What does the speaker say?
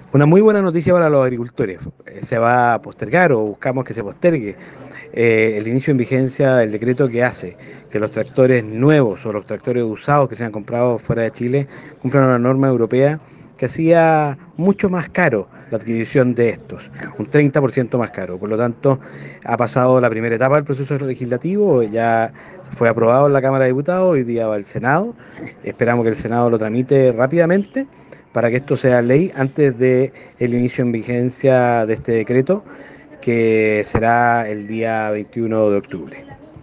Una muy buena noticia para los agricultores. Se va a postergar o buscamos que se postergue el inicio en vigencia del decreto que hace que los tractores nuevos o los tractores usados que se han comprado fuera de Chile cumplan una norma europea que hacía mucho más caro la adquisición de estos, un 30% más caro. Por lo tanto, ha pasado la primera etapa del proceso legislativo, ya fue aprobado en la Cámara de Diputados, hoy día va al Senado. Esperamos que el Senado lo tramite rápidamente para que esto sea ley antes de el inicio en vigencia de este decreto, que será el día 21 de octubre.